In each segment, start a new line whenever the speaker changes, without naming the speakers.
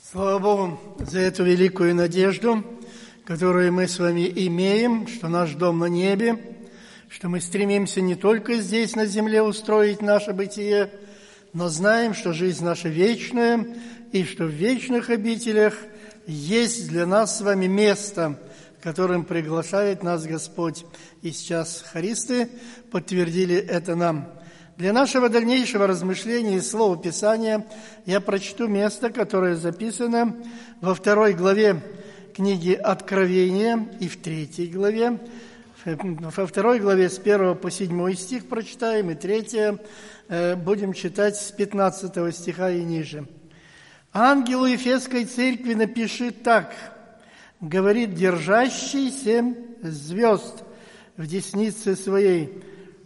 Слава Богу за эту великую надежду, которую мы с вами имеем, что наш дом на небе, что мы стремимся не только здесь, на земле, устроить наше бытие, но знаем, что жизнь наша вечная, и что в вечных обителях есть для нас с вами место, которым приглашает нас Господь. И сейчас хористы подтвердили это нам. Для нашего дальнейшего размышления и слова Писания я прочту место, которое записано во 2 главе книги Откровения и в 3 главе. Во 2 главе с 1 по 7 стих прочитаем, и 3 будем читать с 15 стиха и ниже. «Ангелу Ефесской церкви напиши так, говорит держащий 7 звезд в деснице своей,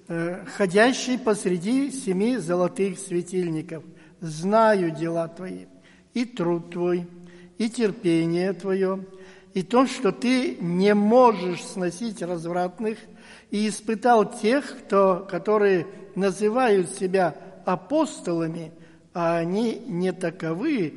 ходящий посреди 7 золотых светильников. Знаю дела твои, и труд твой, и терпение твое, и то, что ты не можешь сносить развратных, и испытал тех, которые называют себя апостолами, а они не таковы,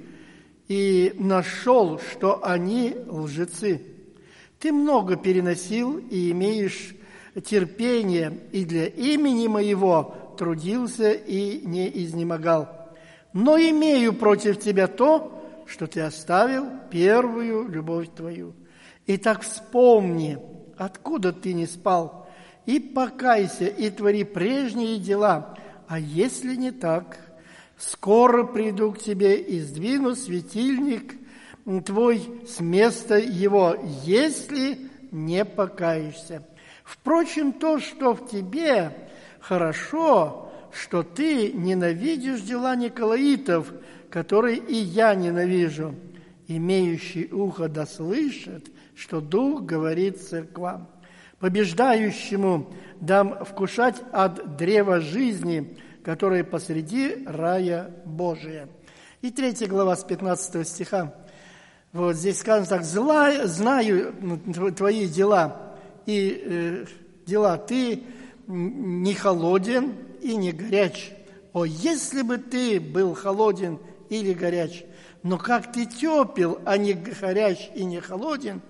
и нашел, что они лжецы. Ты много переносил и имеешь терпение, и для имени моего трудился и не изнемогал. Но имею против тебя то, что ты оставил первую любовь твою. Итак, вспомни, откуда ты не спал, и покайся, и твори прежние дела. А если не так, скоро приду к тебе и сдвину светильник твой с места его, если не покаешься. Впрочем, то, что в тебе, хорошо, что ты ненавидишь дела николаитов, которые и я ненавижу. Имеющий ухо да слышит, что Дух говорит церквам. Побеждающему дам вкушать от древа жизни, которое посреди рая Божия». И 3 глава с 15 стиха. Вот здесь сказано так: «Знаю твои дела». И дела, ты не холоден и не горяч. О, если бы ты был холоден или горяч, но как ты тепел, а не горяч и не холоден,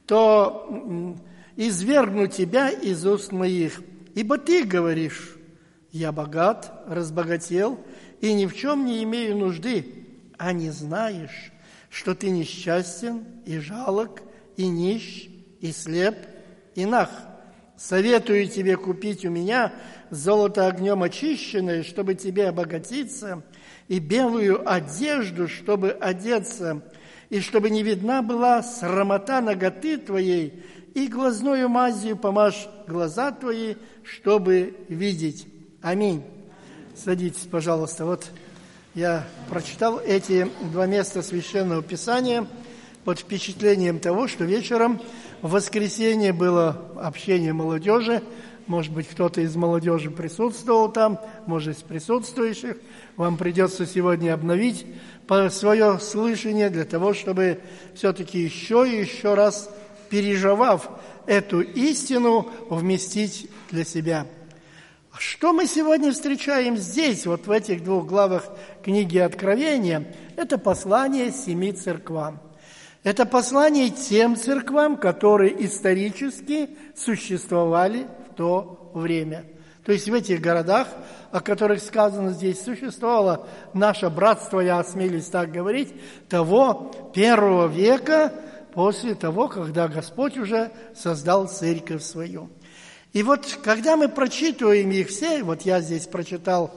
то извергну тебя из уст моих. Ибо ты говоришь: я богат, разбогател, и ни в чем не имею нужды, а не знаешь, что ты несчастен и жалок, и нищ, и слеп, и наг. Советую тебе купить у меня золото огнем очищенное, чтобы тебе обогатиться, и белую одежду, чтобы одеться, и чтобы не видна была срамота наготы твоей, и глазною мазью помажь глаза твои, чтобы видеть». Аминь. Садитесь, пожалуйста. Вот я прочитал эти 2 места Священного Писания под впечатлением того, что вечером в воскресенье было общение молодежи. Может быть, кто-то из молодежи присутствовал там, может, из присутствующих. Вам придется сегодня обновить свое слышание для того, чтобы все-таки еще и еще раз, переживав эту истину, вместить для себя. Что мы сегодня встречаем здесь, вот в этих 2 главах книги Откровения? Это послание 7 церквам. Это послание тем церквам, которые исторически существовали в то время. То есть в этих городах, о которых сказано здесь, существовало наше братство, я осмелюсь так говорить, того 1 века, после того, когда Господь уже создал церковь свою. И вот, когда мы прочитываем их все, вот я здесь прочитал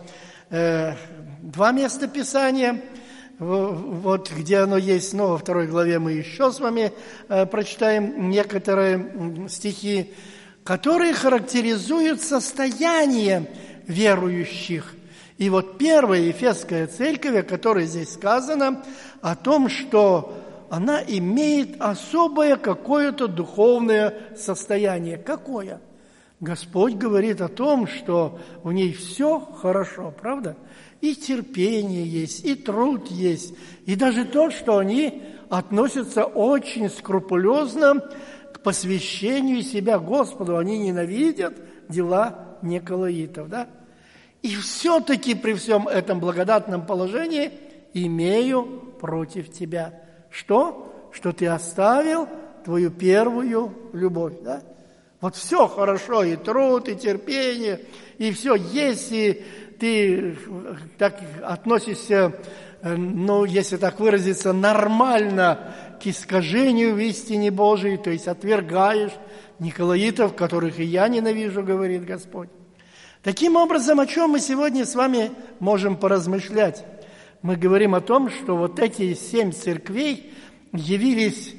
2 места Писания, вот где оно есть, но во 2 главе мы еще с вами прочитаем некоторые стихи, которые характеризуют состояние верующих. И вот первая Ефесская церковь, о которой здесь сказано, о том, что она имеет особое какое-то духовное состояние. Какое? Господь говорит о том, что в ней все хорошо, правда? И терпение есть, и труд есть, и даже то, что они относятся очень скрупулезно к посвящению себя Господу. Они ненавидят дела николаитов, да? И все-таки при всем этом благодатном положении имею против тебя. Что? Что ты оставил твою первую любовь. Да? Вот все хорошо, и труд, и терпение, и все. Если ты так относишься, если так выразиться, нормально к искажению в истине Божией, то есть отвергаешь николаитов, которых и я ненавижу, говорит Господь. Таким образом, о чем мы сегодня с вами можем поразмышлять? Мы говорим о том, что вот эти 7 церквей явились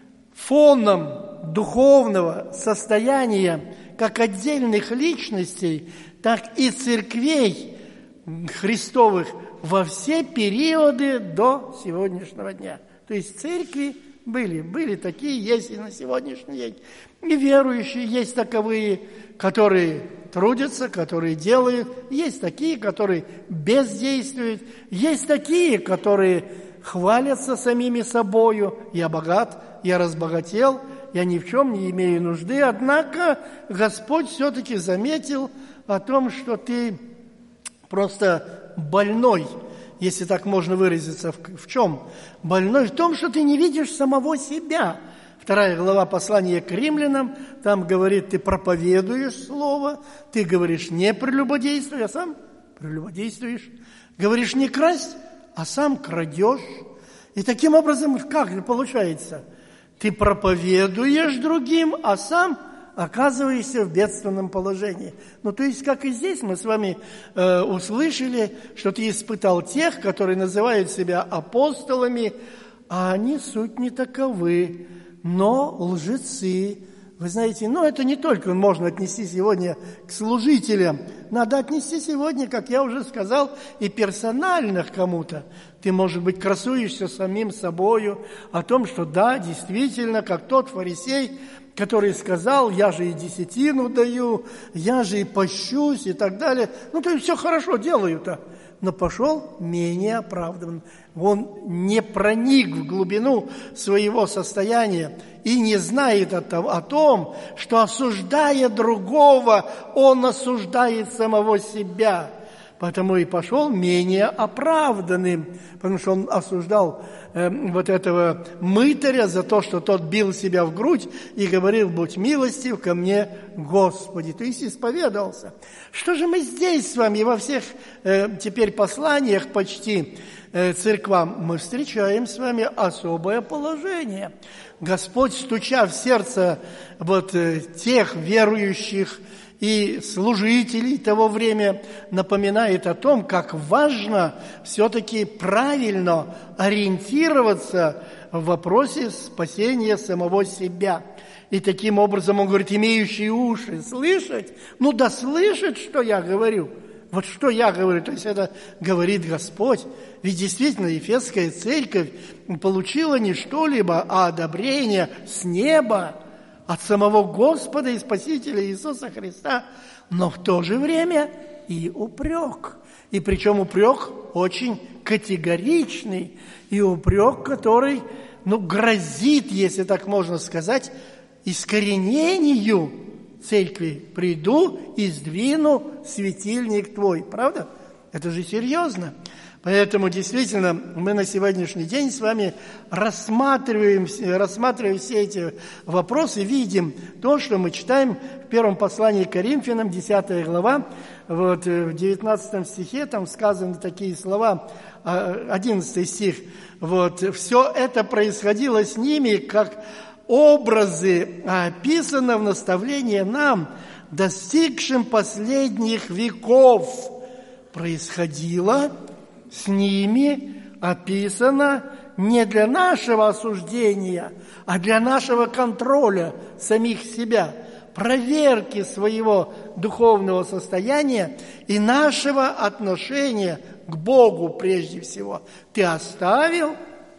фоном духовного состояния как отдельных личностей, так и церквей Христовых во все периоды до сегодняшнего дня. То есть церкви были такие, есть и на сегодняшний день. И верующие есть таковые, которые трудятся, которые делают. Есть такие, которые бездействуют. Есть такие, которые хвалятся самими собою. Я богат, я разбогател, я ни в чем не имею нужды. Однако Господь все-таки заметил о том, что ты просто больной, если так можно выразиться. В чем? Больной в том, что ты не видишь самого себя. 2 глава послания к римлянам, там говорит, ты проповедуешь слово, ты говоришь не прелюбодействуй, а сам прелюбодействуешь. Говоришь не красть, а сам крадешь. И таким образом, как получается? Ты проповедуешь другим, а сам оказываешься в бедственном положении. То есть, как и здесь мы с вами услышали, что ты испытал тех, которые называют себя апостолами, а они суть не таковы, но лжецы. Вы знаете, это не только можно отнести сегодня к служителям, надо отнести сегодня, как я уже сказал, и персонально к кому-то. Ты, может быть, красуешься самим собою о том, что да, действительно, как тот фарисей, который сказал, я же и десятину даю, я же и пощусь и так далее. То есть все хорошо делаю-то. Но пошел менее оправданным. Он не проник в глубину своего состояния и не знает о том, что, осуждая другого, он осуждает самого себя. Потому и пошел менее оправданным, потому что он осуждал вот этого мытаря за то, что тот бил себя в грудь и говорил, будь милостив ко мне, Господи. То есть исповедовался. Что же мы здесь с вами во всех теперь посланиях почти церквам мы встречаем с вами особое положение. Господь, стуча в сердце тех верующих и служителей того времени, напоминает о том, как важно все-таки правильно ориентироваться в вопросе спасения самого себя. И таким образом он говорит, имеющие уши слышать, да слышит, что я говорю. Вот что я говорю, то есть это говорит Господь. Ведь действительно Ефесская церковь получила не что-либо, а одобрение с неба, от самого Господа и Спасителя Иисуса Христа, но в то же время и упрек. И причем упрек очень категоричный, и упрек, который, грозит, если так можно сказать, искоренению церкви. Приду и сдвину светильник твой. Правда? Это же серьезно. Поэтому, действительно, мы на сегодняшний день с вами рассматриваем все эти вопросы, видим то, что мы читаем в первом послании к Коринфянам, 10 глава, в 19 стихе, там сказаны такие слова, 11 стих, все это происходило с ними, как образы, описано в наставлении нам, достигшим последних веков, происходило с ними, описано не для нашего осуждения, а для нашего контроля самих себя, проверки своего духовного состояния и нашего отношения к Богу прежде всего. Ты оставил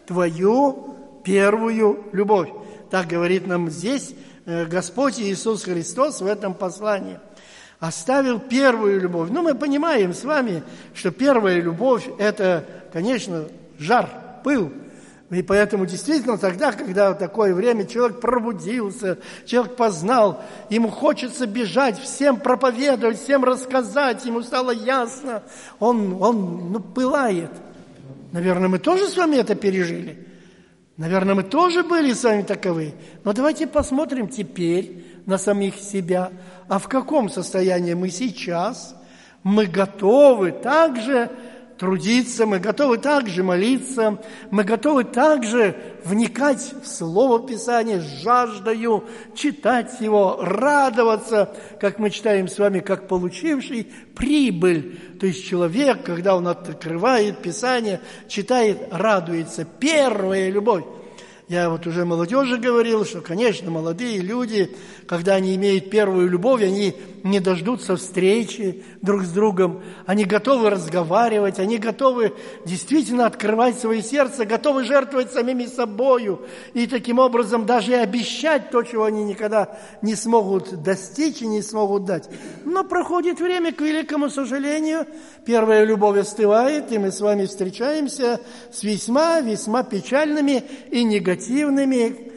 твою первую любовь. Так говорит нам здесь Господь Иисус Христос в этом послании. Оставил первую любовь. Мы понимаем с вами, что первая любовь – это, конечно, жар, пыл. И поэтому действительно тогда, когда в такое время человек пробудился, человек познал, ему хочется бежать, всем проповедовать, всем рассказать, ему стало ясно, он пылает. Наверное, мы тоже с вами это пережили. Наверное, мы тоже были с вами таковы. Но давайте посмотрим теперь на самих себя. А в каком состоянии мы сейчас? Мы готовы также трудиться, мы готовы также молиться, мы готовы также вникать в Слово Писания с жаждою, читать его, радоваться, как мы читаем с вами, как получивший прибыль. То есть человек, когда он открывает Писание, читает, радуется. Первая любовь. Я вот уже молодежи говорил, что, конечно, молодые люди, когда они имеют первую любовь, они не дождутся встречи друг с другом, они готовы разговаривать, они готовы действительно открывать свое сердце, готовы жертвовать самими собою и таким образом даже и обещать то, чего они никогда не смогут достичь и не смогут дать. Но проходит время, к великому сожалению, первая любовь остывает, и мы с вами встречаемся с весьма печальными и негативными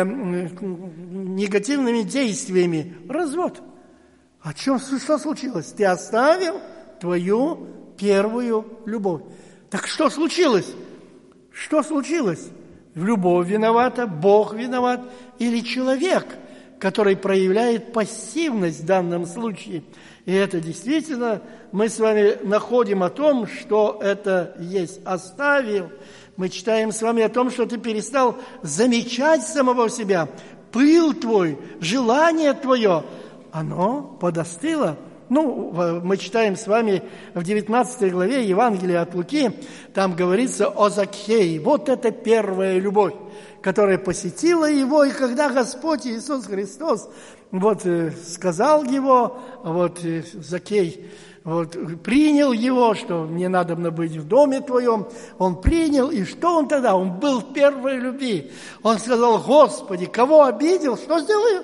действиями. Развод. Что случилось? Ты оставил твою первую любовь. Так что случилось? Что случилось? Любовь виновата, Бог виноват или человек, который проявляет пассивность в данном случае? И это действительно мы с вами находим о том, что это есть. Оставил. Мы читаем с вами о том, что ты перестал замечать самого себя. Пыл твой, желание твое, оно подостыло. Мы читаем с вами в 19 главе Евангелия от Луки, там говорится о Закхее. Вот это первая любовь, которая посетила его, и когда Господь Иисус Христос сказал его, Закхей, принял его, что мне надобно быть в доме твоем, он принял, и что он тогда? Он был в первой любви. Он сказал: Господи, кого обидел, что сделаю?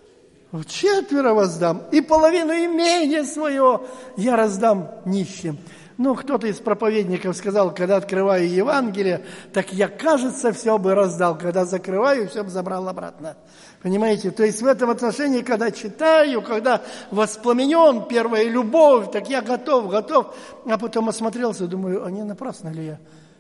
4 воздам, и половину имения своего я раздам нищим. Кто-то из проповедников сказал, когда открываю Евангелие, так я, кажется, все бы раздал, когда закрываю, все бы забрал обратно. Понимаете? То есть в этом отношении, когда читаю, когда воспламенен первая любовь, так я готов. А потом осмотрелся, думаю, а не напрасно ли я?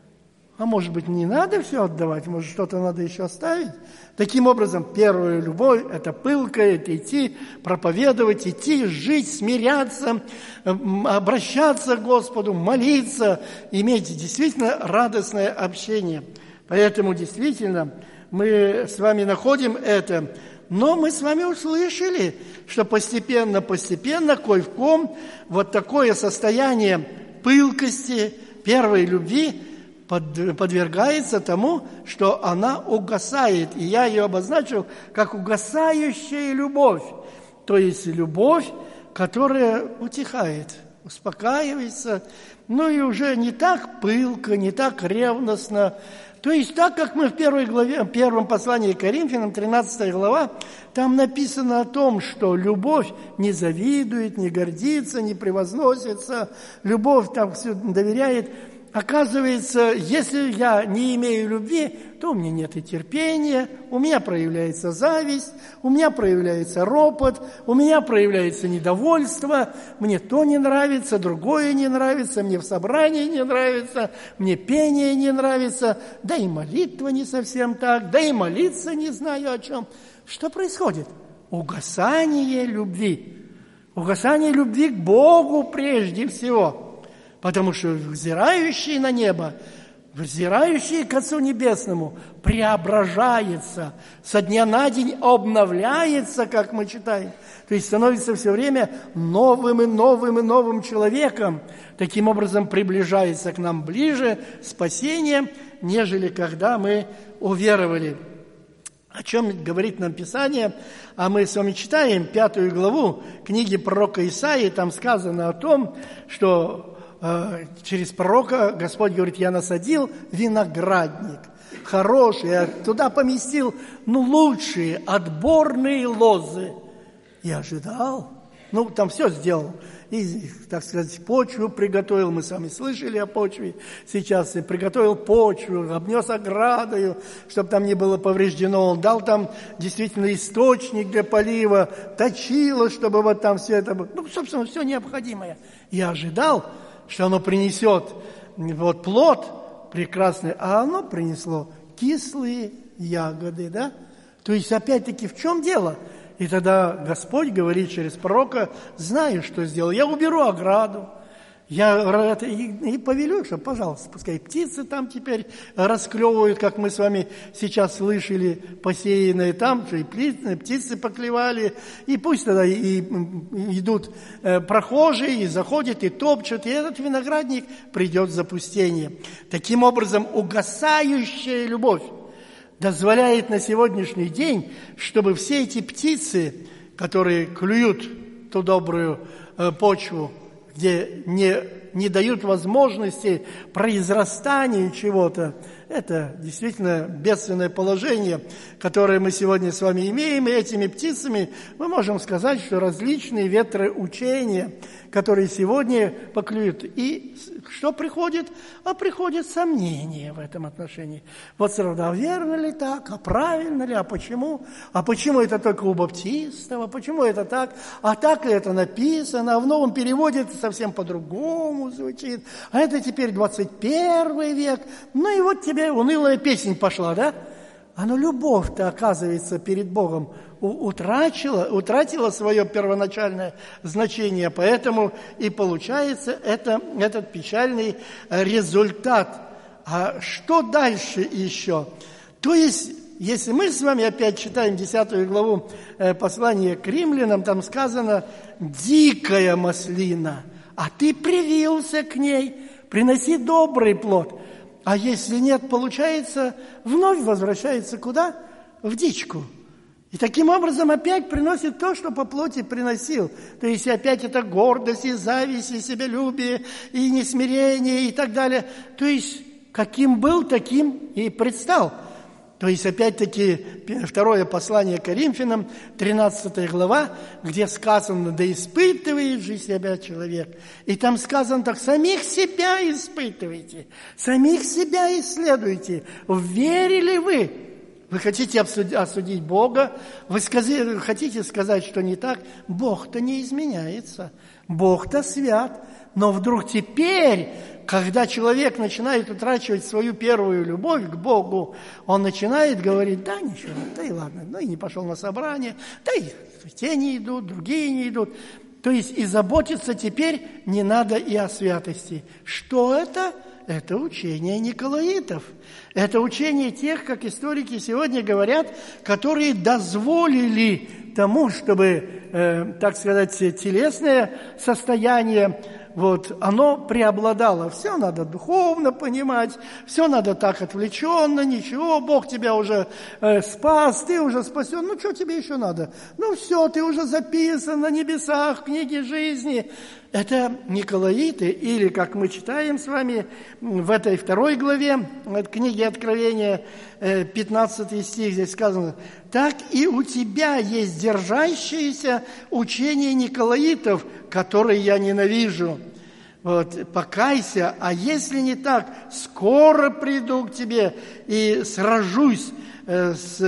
А может быть, не надо все отдавать, может, что-то надо еще оставить? Таким образом, первая любовь – это пылкая, это идти, проповедовать, идти, жить, смиряться, обращаться к Господу, молиться, иметь действительно радостное общение. Поэтому, действительно, мы с вами находим это, но мы с вами услышали, что постепенно, кой-в-ком, вот такое состояние пылкости, первой любви подвергается тому, что она угасает. И я ее обозначил как угасающая любовь. То есть любовь, которая утихает, успокаивается, и уже не так пылко, не так ревностно. То есть так, как мы в первом послании к Коринфянам, 13 глава, там написано о том, что любовь не завидует, не гордится, не превозносится, любовь там все доверяет. Оказывается, если я не имею любви, то у меня нет и терпения, у меня проявляется зависть, у меня проявляется ропот, у меня проявляется недовольство, мне то не нравится, другое не нравится, мне в собрании не нравится, мне пение не нравится, да и молитва не совсем так, да и молиться не знаю о чем. Что происходит? Угасание любви. Угасание любви к Богу прежде всего. Потому что взирающий на небо, взирающий к Отцу Небесному, преображается, со дня на день обновляется, как мы читаем. То есть становится все время новым и новым человеком. Таким образом приближается к нам ближе спасение, нежели когда мы уверовали. О чем говорит нам Писание? А мы с вами читаем 5 главу книги пророка Исаии. Там сказано о том, что через пророка Господь говорит: я насадил виноградник хороший, я туда поместил лучшие отборные лозы. И ожидал, там все сделал. И, так сказать, почву приготовил, мы с вами слышали о почве сейчас, и приготовил почву, обнес оградою, чтобы там не было повреждено. Он дал там действительно источник для полива, точило, чтобы вот там все это было. Собственно, все необходимое. Я ожидал, что оно принесет плод, прекрасное, а оно принесло кислые ягоды, да? То есть, опять-таки, в чем дело? И тогда Господь говорит через пророка: знаю, что сделал, я уберу ограду, я и повелю, что, пожалуйста, пускай птицы там теперь расклевывают, как мы с вами сейчас слышали, посеянные там, что и птицы поклевали, и пусть тогда и идут прохожие, и заходят, и топчут, и этот виноградник придет в запустение. Таким образом, угасающая любовь дозволяет на сегодняшний день, чтобы все эти птицы, которые клюют ту добрую почву, где не дают возможности произрастанию чего-то, это действительно бедственное положение, которое мы сегодня с вами имеем, и этими птицами мы можем сказать, что различные ветроучения, которые сегодня поклюют. И что приходит? А приходит сомнение в этом отношении. Вот сразу, а верно ли так? А правильно ли? А почему? А почему это только у баптистов? А почему это так? А так ли это написано? А в новом переводе это совсем по-другому звучит. А это теперь 21 век. Ну и вот тебе унылая песня пошла, да? А ну любовь-то, оказывается, перед Богом утратила свое первоначальное значение, поэтому и получается этот печальный результат. А что дальше еще? То есть, если мы с вами опять читаем 10 главу послания к римлянам, там сказано: «Дикая маслина, а ты привился к ней, приноси добрый плод». А если нет, получается, вновь возвращается куда? В дичку. И таким образом опять приносит то, что по плоти приносил. То есть опять это гордость, и зависть, и себялюбие, и несмирение, и так далее. То есть каким был, таким и предстал. То есть опять-таки второе послание к Коринфянам, 13 глава, где сказано: «Да испытывает же себя человек». И там сказано так: самих себя испытывайте, самих себя исследуйте. Верили вы? Вы хотите осудить Бога? Вы хотите сказать, что не так? Бог-то не изменяется. Бог-то свят. Но вдруг теперь, когда человек начинает утрачивать свою первую любовь к Богу, он начинает говорить: да ничего, да и ладно, ну и не пошел на собрание, да и те не идут, другие не идут. То есть и заботиться теперь не надо и о святости. Что это? Это учение николаитов. Это учение тех, как историки сегодня говорят, которые дозволили тому, чтобы, так сказать, телесное состояние, оно преобладало. Все надо духовно понимать, все надо так отвлеченно, ничего, Бог тебя уже спас, ты уже спасен, ну что тебе еще надо? Ну все, ты уже записан на небесах, в книге жизни. Это николаиты, или, как мы читаем с вами в этой 2 главе книги Откровения, 15 стих, здесь сказано: «Так и у тебя есть держащееся учение николаитов, которые я ненавижу. Покайся, а если не так, скоро приду к тебе и сражусь с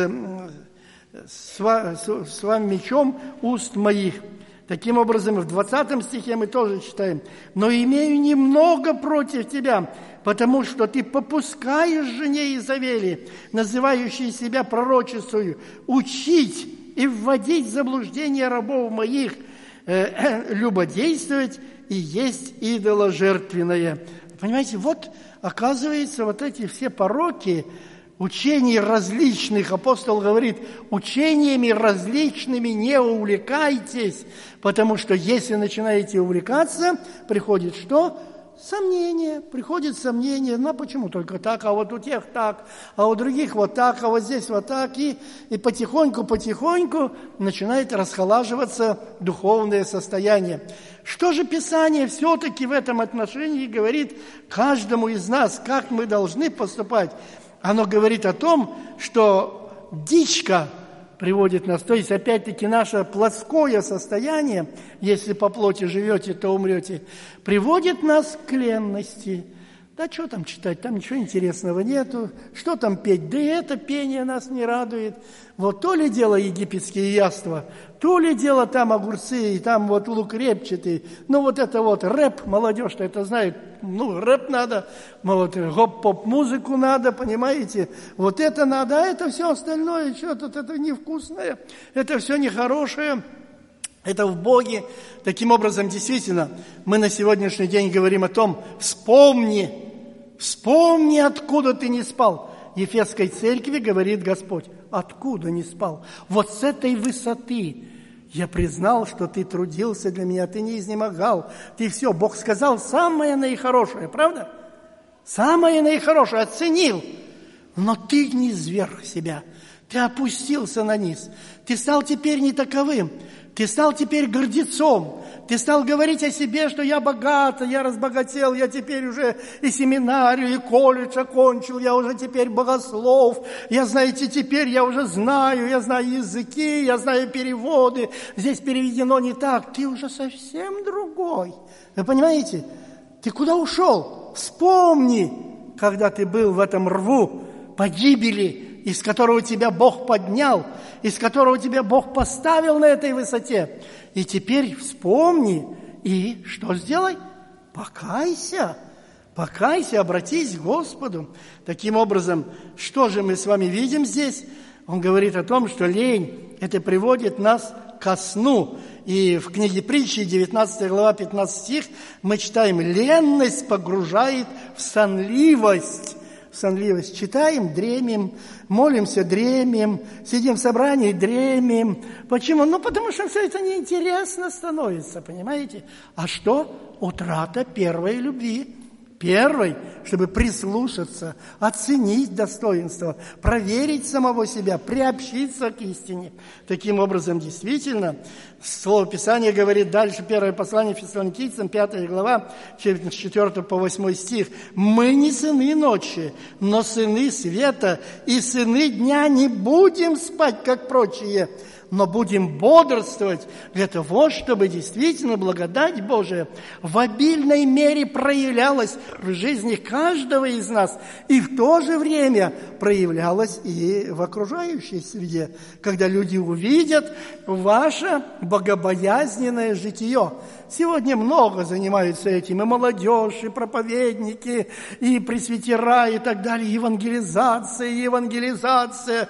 вами мечом уст моих». Таким образом, в 20 стихе мы тоже читаем: «Но имею немного против тебя, потому что ты попускаешь жене Изавели, называющей себя пророчицею, учить и вводить в заблуждение рабов моих, любодействовать и есть идоложертвенное». Понимаете, оказывается, эти все пороки, учений различных, апостол говорит: учениями различными не увлекайтесь, потому что если начинаете увлекаться, приходит что? Сомнение. Приходит сомнение: ну почему только так, а вот у тех так, а у других вот так, а вот здесь вот так, и потихоньку начинает расхолаживаться духовное состояние. Что же Писание все-таки в этом отношении говорит каждому из нас, как мы должны поступать? Оно говорит о том, что дичка приводит нас, то есть, опять-таки, наше плоское состояние, если по плоти живете, то умрете, приводит нас к ленности. А что там читать? Там ничего интересного нету. Что там петь? Да и это пение нас не радует. Вот то ли дело египетские яства, то ли дело там огурцы, и там вот лук репчатый. Ну вот это вот рэп, молодежь-то это знает. Ну, рэп надо, вот гоп-поп-музыку надо, понимаете? Вот это надо, а это все остальное, что тут, это невкусное, это все нехорошее. Это в Боге. Таким образом, действительно, мы на сегодняшний день говорим о том, вспомни, откуда ты не спал. Ефесской церкви говорит Господь, откуда не спал? Вот с этой высоты я признал, что ты трудился для меня, ты не изнемогал, ты все. Бог сказал самое наихорошее, правда? Самое наихорошее, оценил. Но ты не зверг себя, ты опустился на низ, ты стал теперь не таковым. Ты стал теперь гордецом, ты стал говорить о себе, что я богат, я разбогател, я теперь уже и семинарию, и колледж окончил, я уже теперь богослов, я, знаете, теперь я уже знаю, я знаю языки, я знаю переводы, здесь переведено не так, ты уже совсем другой. Вы понимаете? Ты куда ушел? Вспомни, когда ты был в этом рву погибели, из которого тебя Бог поднял, из которого тебя Бог поставил на этой высоте. И теперь вспомни, и что сделай? Покайся, обратись к Господу. Таким образом, что же мы с вами видим здесь? Он говорит о том, что лень, это приводит нас ко сну. И в книге Притчи, 19 глава, 15 стих, мы читаем, ленность погружает в сонливость. Сонливость. Читаем, дремим, молимся, дремим, сидим в собрании, дремим. Почему? Ну, потому что все это неинтересно становится, понимаете? А что? Утрата первой любви. Первой, чтобы прислушаться, оценить достоинство, проверить самого себя, приобщиться к истине. Таким образом, действительно, Слово Писания говорит дальше, первое послание Фессалоникийцам, 5 глава, 4 по 8 стих. «Мы не сыны ночи, но сыны света, и сыны дня не будем спать, как прочие, но будем бодрствовать для того, чтобы действительно благодать Божия в обильной мере проявлялась в жизни каждого из нас и в то же время проявлялась и в окружающей среде, когда люди увидят ваше богобоязненное житие». Сегодня много занимаются этим, и молодежь, и проповедники, и пресвитера, и так далее, евангелизация.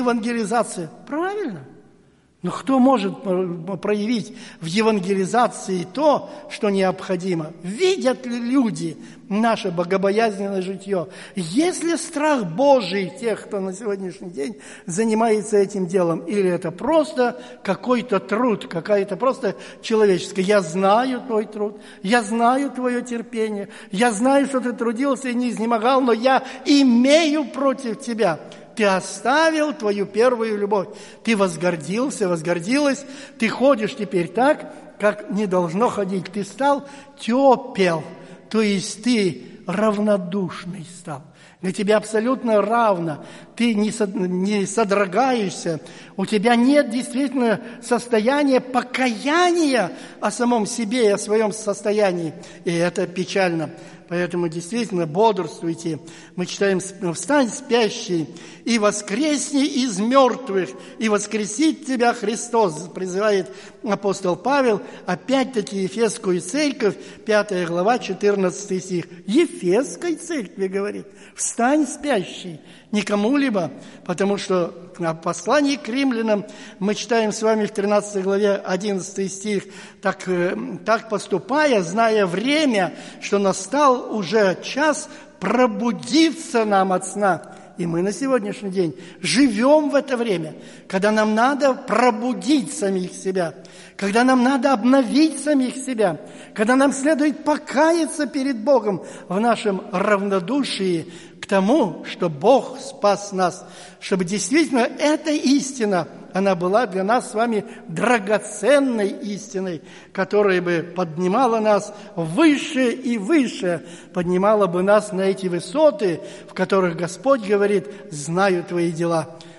Правильно? Но кто может проявить в евангелизации то, что необходимо? Видят ли люди наше богобоязненное житье? Есть ли страх Божий тех, кто на сегодняшний день занимается этим делом? Или это просто какой-то труд, какая-то просто человеческая? Я знаю твой труд, я знаю твое терпение, я знаю, что ты трудился и не изнемогал, но я имею против тебя. Ты оставил твою первую любовь. Ты возгордилась. Ты ходишь теперь так, как не должно ходить. Ты стал тепел, то есть ты равнодушный стал. Для тебя абсолютно равно. Ты не содрогаешься. У тебя нет действительно состояния покаяния о самом себе и о своем состоянии. И это печально. Поэтому действительно бодрствуйте. Мы читаем: «Встань, спящий, и воскресни из мертвых, и воскресит тебя Христос», призывает апостол Павел, опять-таки Ефесскую церковь, 5 глава, 14 стих. Ефесской церкви говорит: «Встань, спящий», не кому-либо, потому что в послании к римлянам мы читаем с вами в 13 главе 11 стих: «Так поступая, зная время, что настал уже час пробудиться нам от сна». И мы на сегодняшний день живем в это время, когда нам надо пробудить самих себя, когда нам надо обновить самих себя, когда нам следует покаяться перед Богом в нашем равнодушии к тому, что Бог спас нас, чтобы действительно эта истина, она была для нас с вами драгоценной истиной, которая бы поднимала нас выше и выше, поднимала бы нас на эти высоты, в которых Господь говорит: «Знаю твои дела».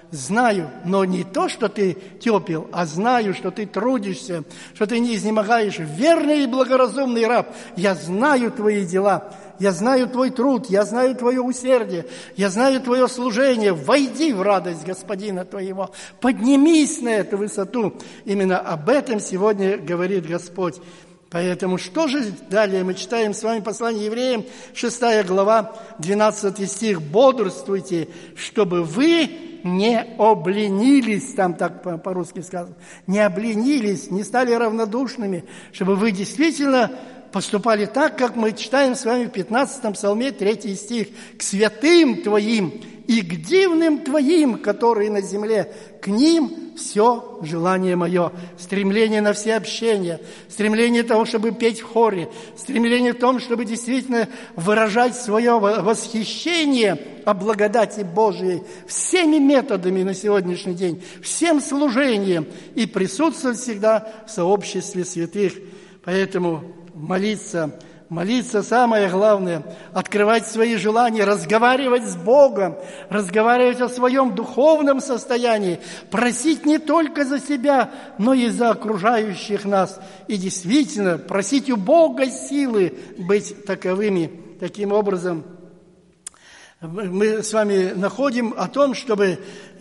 знаю, но не то, что ты тепел, а знаю, что ты трудишься, что ты не изнемогаешь. Верный и благоразумный раб, я знаю твои дела, я знаю твой труд, я знаю твое усердие, я знаю твое служение. Войди в радость Господина твоего, поднимись на эту высоту. Именно об этом сегодня говорит Господь. Поэтому что же далее? Мы читаем с вами послание Евреям, 6 глава, 12 стих. «Бодрствуйте, чтобы вы не обленились», там так по-русски сказано, не обленились, не стали равнодушными, чтобы вы действительно поступали так, как мы читаем с вами в 15 псалме, 3 стих. «К святым Твоим и к дивным Твоим, которые на земле, к ним все желание мое». Стремление на все общения, стремление того, чтобы петь в хоре, стремление в том, чтобы действительно выражать свое восхищение о благодати Божией всеми методами на сегодняшний день, всем служением и присутствовать всегда в сообществе святых. Поэтому молиться самое главное, открывать свои желания, разговаривать с Богом, разговаривать о своем духовном состоянии, просить не только за себя, но и за окружающих нас. И действительно просить у Бога силы быть таковыми. Таким образом, мы с вами находим о том, чтобы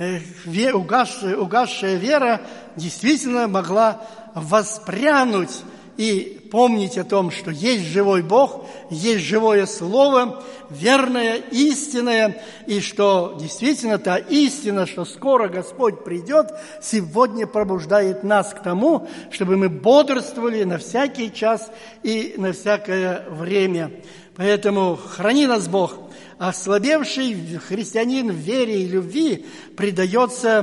угасшая вера действительно могла воспрянуть и помнить о том, что есть живой Бог, есть живое Слово, верное, истинное, и что действительно та истина, что скоро Господь придет, сегодня пробуждает нас к тому, чтобы мы бодрствовали на всякий час и на всякое время. Поэтому храни нас Бог. Ослабевший христианин в вере и любви предается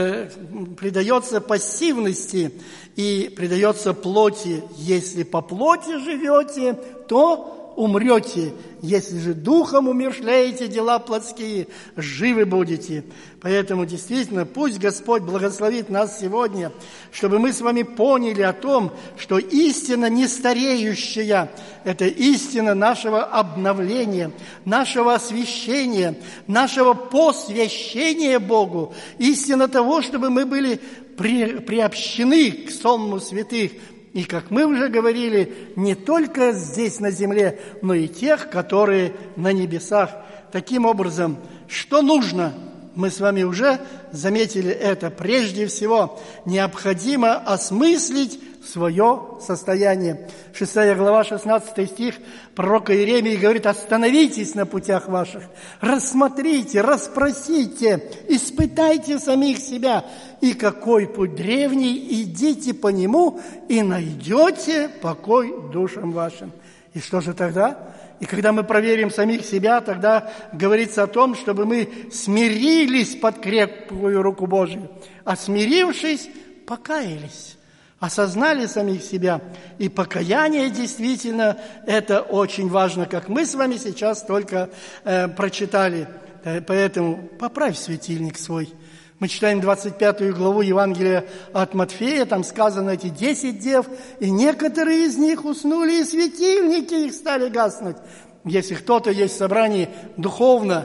пассивности и предается плоти. Если по плоти живете, то умрете. Если же духом умерщвляете дела плотские, живы будете. Поэтому действительно пусть Господь благословит нас сегодня, чтобы мы с вами поняли о том, что истина не стареющая, это истина нашего обновления, нашего освящения, нашего посвящения Богу, истина того, чтобы мы были приобщены к сонму святых. И, как мы уже говорили, не только здесь на земле, но и тех, которые на небесах. Таким образом, что нужно? Мы с вами уже заметили это. Прежде всего, необходимо осмыслить свое состояние. 6 глава, 16 стих пророка Иеремии говорит: «Остановитесь на путях ваших, рассмотрите, расспросите, испытайте самих себя, и какой путь древний, идите по нему, и найдете покой душам вашим». И что же тогда? И когда мы проверим самих себя, тогда говорится о том, чтобы мы смирились под крепкую руку Божию, а смирившись, покаялись, осознали самих себя. И покаяние действительно это очень важно, как мы с вами сейчас только прочитали. Поэтому поправь светильник свой. Мы читаем 25 главу Евангелия от Матфея, там сказано эти 10 дев, и некоторые из них уснули, и светильники их стали гаснуть. Если кто-то есть в собрании духовно,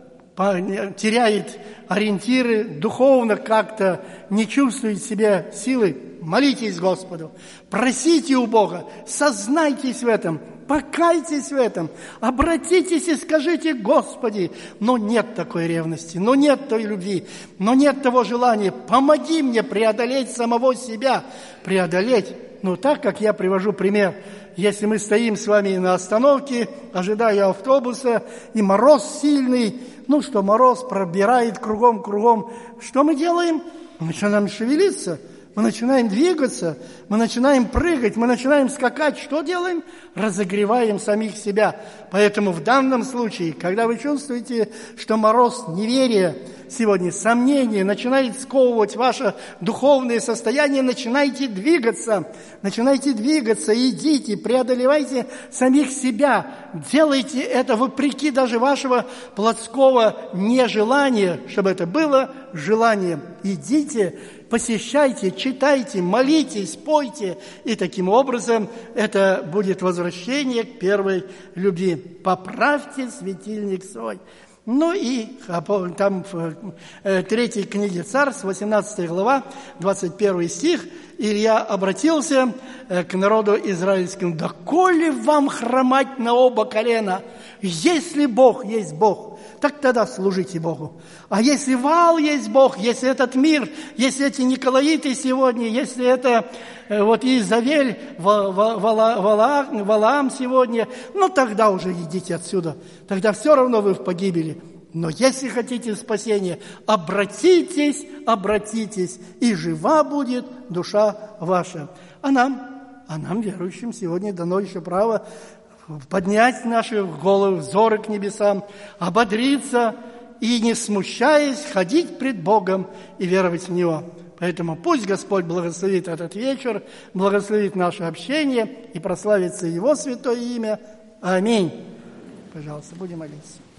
теряет ориентиры, духовно как-то не чувствует в себе силы, молитесь Господу, просите у Бога, сознайтесь в этом, покайтесь в этом, обратитесь и скажите: Господи, но нет такой ревности, но нет той любви, но нет того желания, помоги мне преодолеть самого себя, преодолеть. Ну, так как я привожу пример, если мы стоим с вами на остановке, ожидая автобуса, и мороз сильный, что мороз пробирает кругом, что мы делаем? Мы начинаем шевелиться, мы начинаем двигаться, мы начинаем прыгать, мы начинаем скакать. Что делаем? Разогреваем самих себя. Поэтому в данном случае, когда вы чувствуете, что мороз неверия сегодня, сомнения начинает сковывать ваше духовное состояние, начинайте двигаться, идите, преодолевайте самих себя, делайте это вопреки даже вашего плотского нежелания, чтобы это было желанием. Идите, посещайте, читайте, молитесь, пойте, и таким образом это будет возвращение к первой любви. Поправьте светильник свой. Ну и там в 3 книге Царств, 18 глава, 21 стих, Илья обратился к народу израильскому: «Доколе вам хромать на оба колена? Если Бог есть Бог, так тогда служите Богу. А если Ваал есть Бог, если этот мир, если эти Николаиты сегодня, если это вот Изавель, Валаам сегодня, ну тогда уже идите отсюда. Тогда все равно вы в погибели. Но если хотите спасения, обратитесь, и жива будет душа ваша». А нам, верующим, сегодня дано еще право поднять наши головы, взоры к небесам, ободриться и, не смущаясь, ходить пред Богом и веровать в Него. Поэтому пусть Господь благословит этот вечер, благословит наше общение и прославится Его святое имя. Аминь. Пожалуйста, будем молиться.